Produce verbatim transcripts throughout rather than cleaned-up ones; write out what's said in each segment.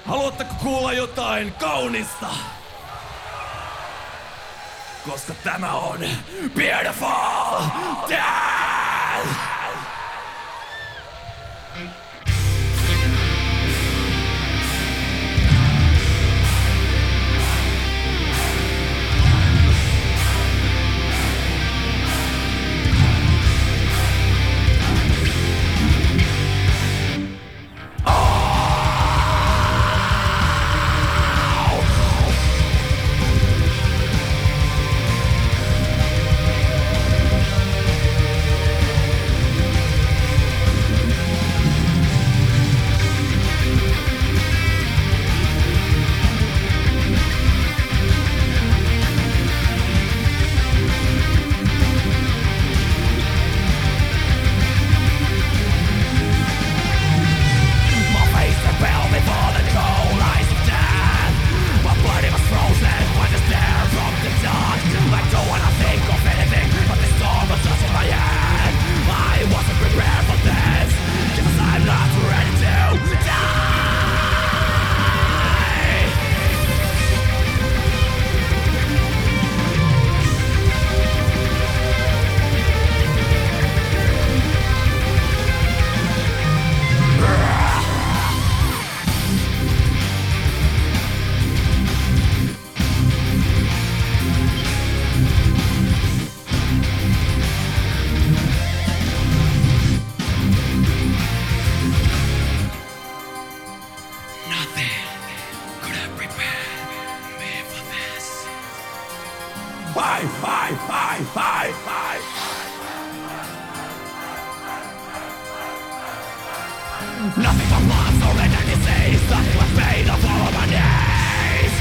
Haluatteko kuulla jotain kaunista? Koska tämä on Beautiful Death! Bye, bye, bye, bye, bye. Nothing but blood, so many disease. Nothing but pain, I'll fall on my knees.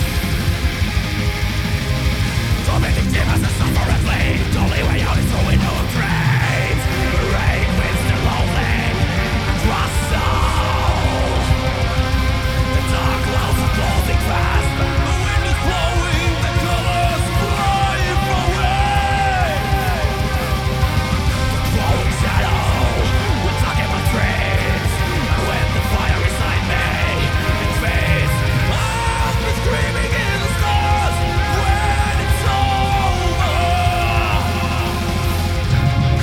Tormenting demons that suffer and bleed. The only way out is through window of dreams. The rain winds the lonely, across soul. The dark clouds are closing fast. The wind is blowing, the colors flying away. The growing shadow, we're talking about dreams. And when the fire inside me, it fades. I've been screaming in the stars when it's over.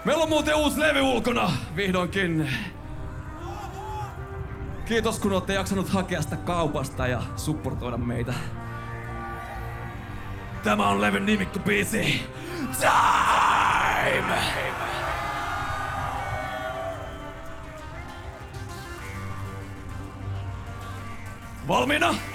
Meillä on muuten uusi levy ulkona, vihdoinkin. Kiitos kun olette jaksanut hakea sitä kaupasta ja supportoida meitä. Tämä on levyn nimikkobiisi. Time! Valmiina?